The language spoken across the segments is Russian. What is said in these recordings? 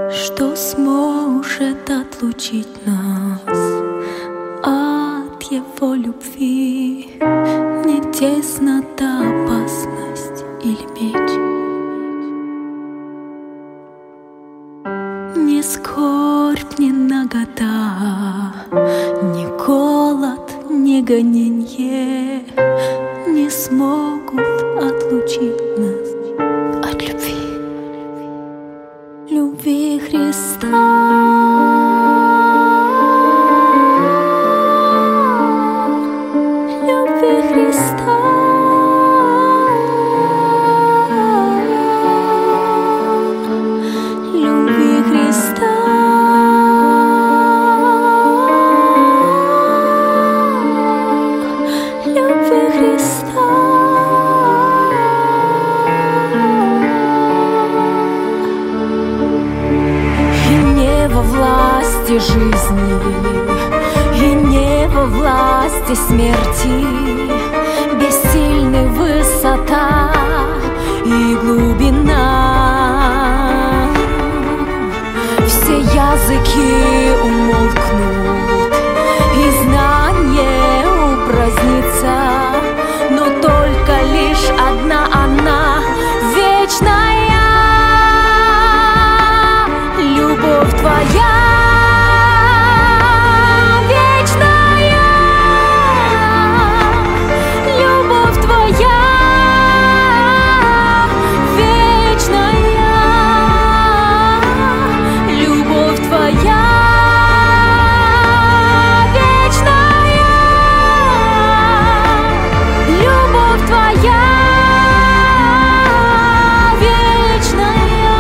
Что сможет отлучить нас от его любви? Не теснота, опасность или меч? Не скорбь, не нагота, ни голод, ни гоненье не смогут отлучить нас от любви, любви Христа. Любви Христа. Любви Христа. Любви Христа. И не во власти жизни, и не во власти смерти, бессильны высота и глубина. Все языки умолкнут, и знание упразднится, но только лишь одна она вечная. Любовь твоя вечная, любовь твоя вечная, любовь твоя вечная, любовь твоя вечная.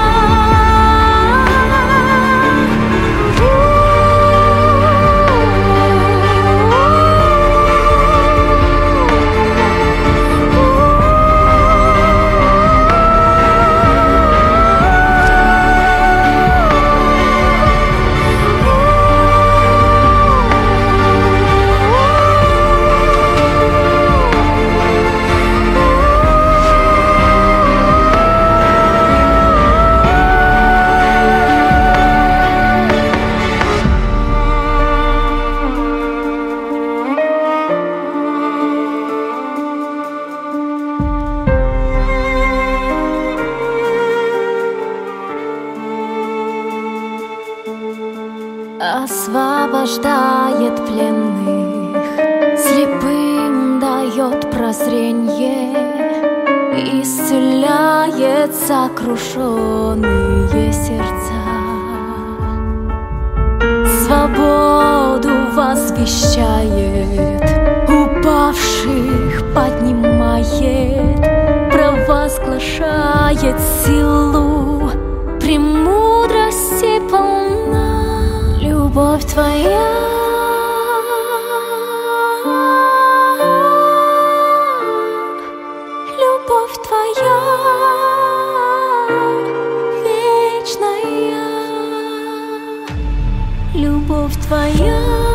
Освобождает пленных, слепым дает прозрение, исцеляет сокрушенные сердца, свободу возвещает, упавших поднимает, провозглашает силу, премудрости полна. Любовь твоя любовь твоя вечная, любовь твоя.